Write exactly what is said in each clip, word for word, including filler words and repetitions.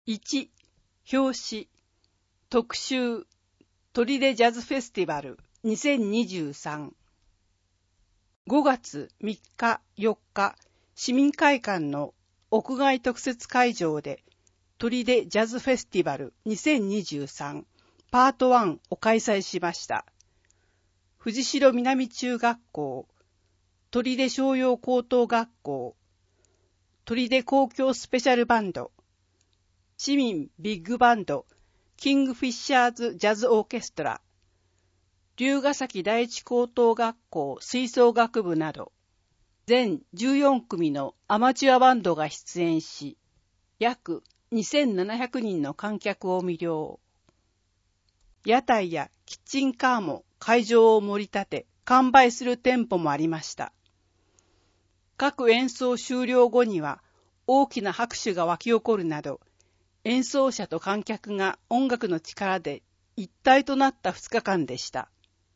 いち、表紙、特集、砦ジャズフェスティバルにせんにじゅうさん。ごがつみっか、よっか、市民会館の屋外特設会場で、砦ジャズフェスティバルにせんにじゅうさんパートワンを開催しました。藤代南中学校、砦商用高等学校、砦公共スペシャルバンド、市民ビッグバンド、キングフィッシャーズジャズオーケストラ、龍ヶ崎第一高等学校吹奏楽部など、全じゅうよんくみのアマチュアバンドが出演し、約にせんななひゃくにんの観客を魅了。屋台やキッチンカーも会場を盛り立て、完売する店舗もありました。各演奏終了後には大きな拍手が沸き起こるなど、演奏者と観客が音楽の力で一体となったふつかかんでした。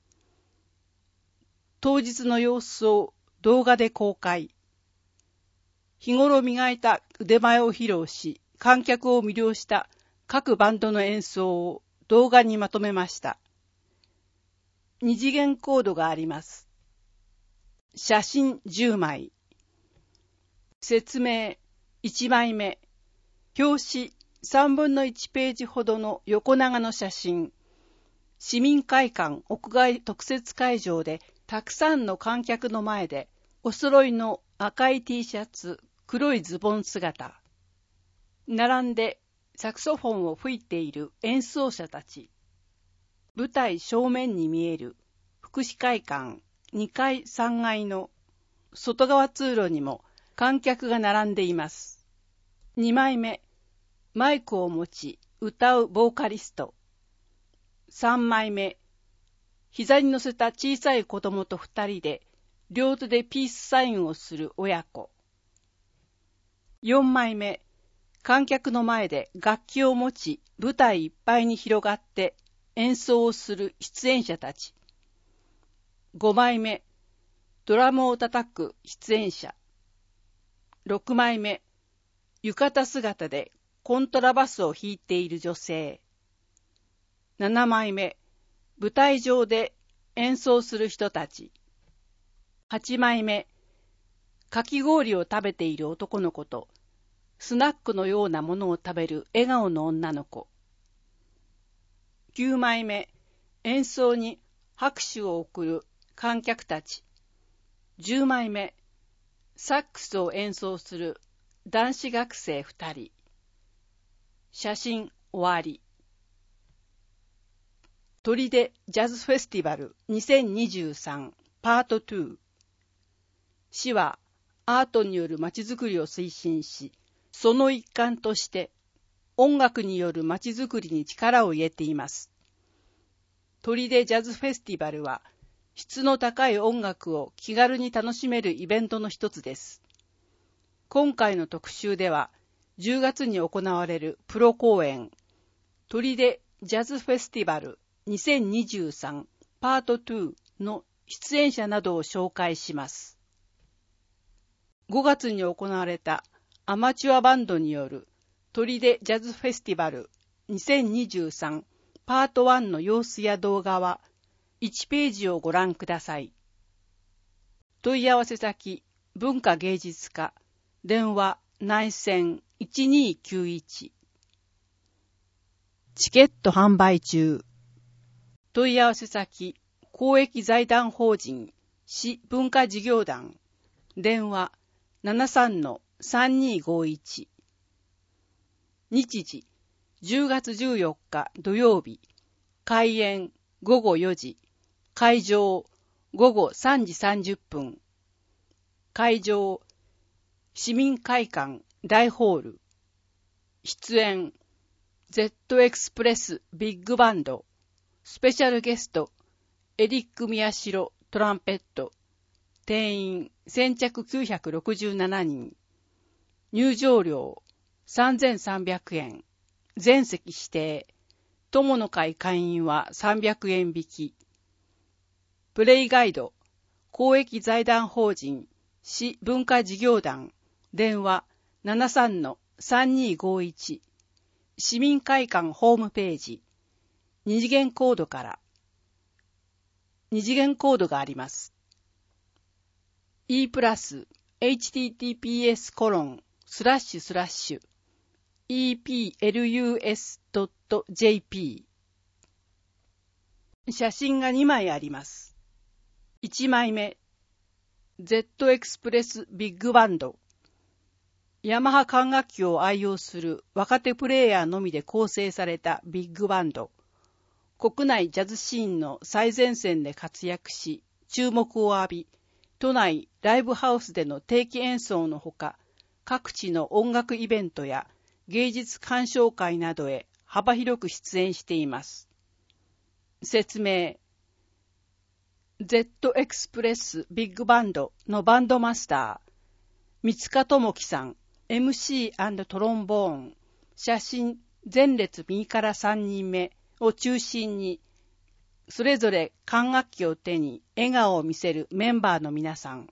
当日の様子を動画で公開。日頃磨いた腕前を披露し、観客を魅了した各バンドの演奏を動画にまとめました。二次元コードがあります。写真じゅうまい。説明いちまいめ。表紙さんぶんのいちページほどの横長の写真。市民会館屋外特設会場でたくさんの観客の前でお揃いの赤い T シャツ、黒いズボン姿。並んでサクソフォンを吹いている演奏者たち。舞台正面に見える福祉会館にかいさんがいの外側通路にも観客が並んでいます。にまいめ。マイクを持ち歌うボーカリスト。さんまいめ。膝に乗せた小さい子供と二人で両手でピースサインをする親子。よんまいめ。観客の前で楽器を持ち舞台いっぱいに広がって演奏をする出演者たち。ごまいめ。ドラムを叩く出演者。ろくまいめ。浴衣姿でコントラバスを弾いている女性。ななまいめ。舞台上で演奏する人たち。はちまいめ。かき氷を食べている男の子と、スナックのようなものを食べる笑顔の女の子。きゅうまいめ。演奏に拍手を送る観客たち。じゅうまいめ。サックスを演奏する男子学生ふたり。写真終わり。砦ジャズフェスティバルにせんにじゅうさんパートに。市はアートによるまちづくりを推進し、その一環として音楽によるまちづくりに力を入れています。砦ジャズフェスティバルは質の高い音楽を気軽に楽しめるイベントの一つです。今回の特集ではじゅうがつに行われるプロ公演砦ジャズフェスティバルにせんにじゅうさんパートにの出演者などを紹介します。ごがつに行われたアマチュアバンドによる砦ジャズフェスティバルにせんにじゅうさんパートいちの様子や動画はいちページをご覧ください。問い合わせ先文化芸術課電話内線いちにーきゅういち。チケット販売中。問い合わせ先公益財団法人市文化事業団電話ななさんのさんにーごいち。日時じゅうがつじゅうよっか土曜日。開演ごごよじ。会場ごごさんじさんじゅっぷん。会場市民会館大ホール。出演 Z エクスプレスビッグバンド。スペシャルゲストエリック・ミヤシロトランペット。定員先着きゅうひゃくろくじゅうななにん。入場料さんぜんさんびゃくえん。全席指定。友の会会員はさんびゃくえん引き。プレイガイド公益財団法人市文化事業団電話ななさんのさんにーごいち。 市民会館ホームページ、二次元コードから、二次元コードがあります。E プラス エイチティーティーピーエス コロンスラッシュスラッシュ イーピーエルユーエスドットジェーピー 写真がにまいあります。いちまいめ Z エクスプレスビッグバンド、ヤマハ管楽器を愛用する若手プレイヤーのみで構成されたビッグバンド、国内ジャズシーンの最前線で活躍し注目を浴び、都内ライブハウスでの定期演奏のほか、各地の音楽イベントや芸術鑑賞会などへ幅広く出演しています。説明。Z エクスプレスビッグバンドのバンドマスター、三塚智樹さん、エムシー& トロンボーン、写真前列右からさんにんめを中心に、それぞれ管楽器を手に笑顔を見せるメンバーの皆さん。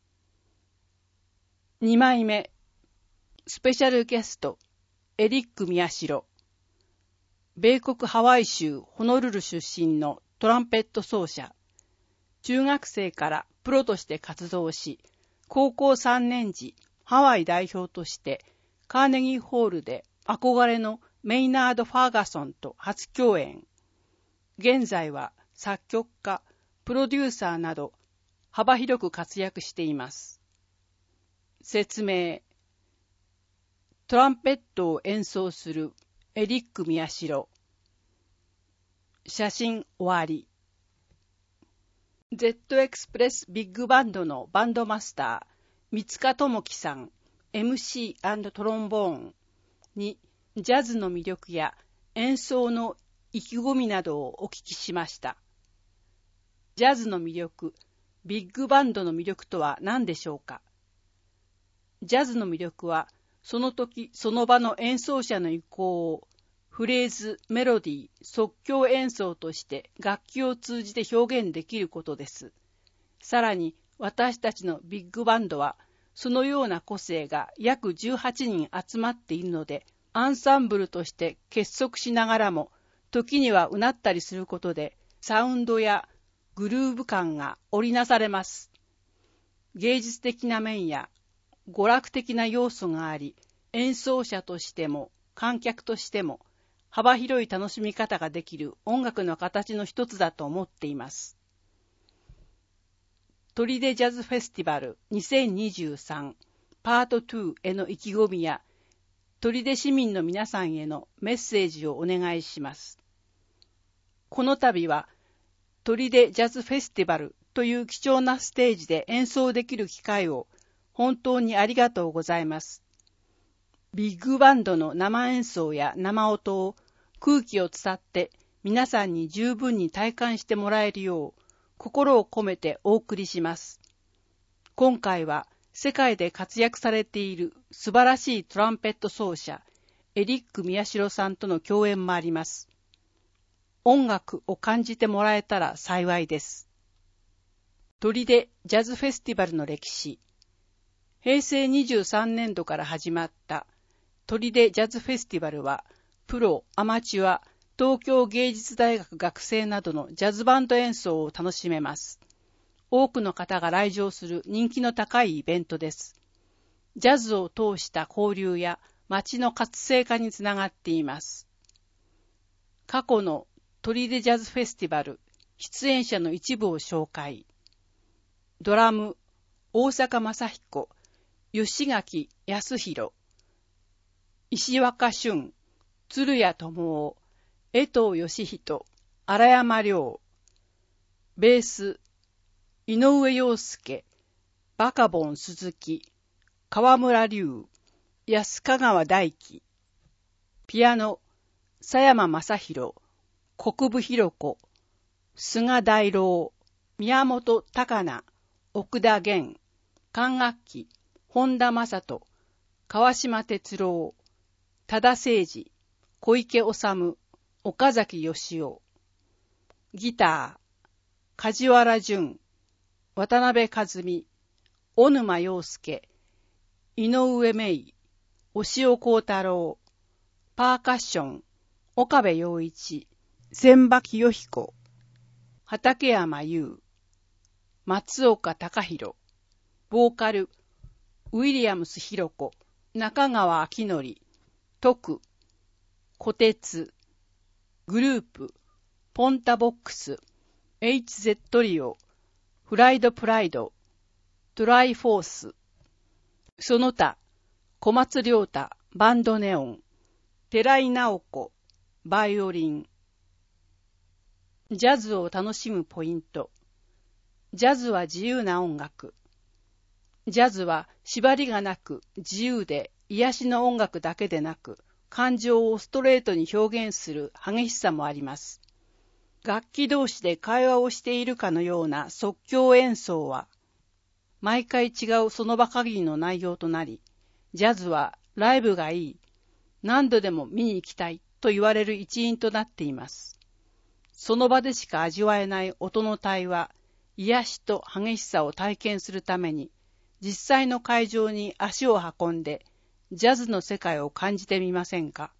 にまいめ、スペシャルゲスト、エリック・宮代。米国ハワイ州ホノルル出身のトランペット奏者。中学生からプロとして活動し、高校さんねん時、ハワイ代表としてカーネギーホールで憧れのメイナード・ファーガソンと初共演。現在は作曲家、プロデューサーなど幅広く活躍しています。説明。トランペットを演奏するエリック・宮代。写真終わり。Z エクスプレスビッグバンドのバンドマスター、三塚智樹さん、エムシー& トロンボーンにジャズの魅力や演奏の意気込みなどをお聞きしました。ジャズの魅力、ビッグバンドの魅力とは何でしょうか。ジャズの魅力は、その時その場の演奏者の意向をフレーズ、メロディー、即興演奏として楽器を通じて表現できることです。さらに私たちのビッグバンドはそのような個性が約じゅうはちにん集まっているので、アンサンブルとして結束しながらも時にはうなったりすることでサウンドやグルーヴ感が織りなされます。芸術的な面や娯楽的な要素があり、演奏者としても観客としても幅広い楽しみ方ができる音楽の形の一つだと思っています。砦ジャズフェスティバルにせんにじゅうさんパートにへの意気込みや砦市民の皆さんへのメッセージをお願いします。この度は砦ジャズフェスティバルという貴重なステージで演奏できる機会を本当にありがとうございます。ビッグバンドの生演奏や生音を空気を伝って皆さんに十分に体感してもらえるよう心を込めてお送りします。今回は世界で活躍されている素晴らしいトランペット奏者エリック・宮代さんとの共演もあります。音楽を感じてもらえたら幸いです。砦ジャズフェスティバルの歴史。へいせいにじゅうさんねんどから始まった砦ジャズフェスティバルは、プロ、アマチュア、東京芸術大学学生などのジャズバンド演奏を楽しめます。多くの方が来場する人気の高いイベントです。ジャズを通した交流や街の活性化につながっています。過去の砦ジャズフェスティバル出演者の一部を紹介。ドラム、大坂正彦、吉垣康弘、石若俊、鶴谷智夫、江藤義人、荒山亮、ベース、井上陽介、バカボン鈴木、川村隆、安香川大輝、ピアノ、佐山正宏、国分弘子、菅大郎、宮本高菜、奥田源、管楽器、本田正人、川島哲郎、多田誠二、小池治、岡崎義雄、ギター、梶原淳、渡辺和美、小沼洋介、井上芽衣、押尾幸太郎、 パーカッション、岡部陽一、千葉清彦、畠山優、松岡隆弘、ボーカル、ウィリアムス弘子、中川明則、徳、小鉄、グループ、ポンタボックス、エイチゼット リオ、フライドプライド、トライフォース、その他、小松良太、バンドネオン、寺井直子、バイオリン。ジャズを楽しむポイント。ジャズは自由な音楽。ジャズは縛りがなく自由で癒しの音楽だけでなく、感情をストレートに表現する激しさもあります。楽器同士で会話をしているかのような即興演奏は、毎回違うその場限りの内容となり、ジャズはライブがいい、何度でも見に行きたいと言われる一因となっています。その場でしか味わえない音の対話、癒しと激しさを体験するために、実際の会場に足を運んで、ジャズの世界を感じてみませんか。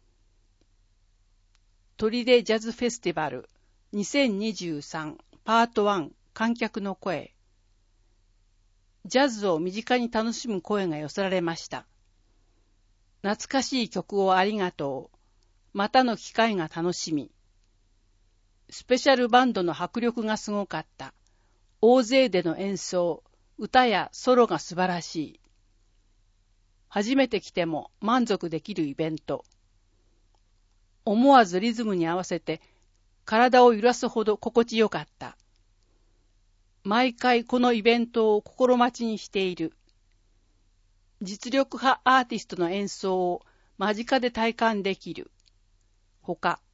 砦ジャズフェスティバルにせんにじゅうさんパートワン観客の声。ジャズを身近に楽しむ声が寄せられました。懐かしい曲をありがとう。またの機会が楽しみ。スペシャルバンドの迫力がすごかった。大勢での演奏、歌やソロが素晴らしい。初めて来ても満足できるイベント。思わずリズムに合わせて体を揺らすほど心地よかった。毎回このイベントを心待ちにしている。実力派アーティストの演奏を間近で体感できる。ほか。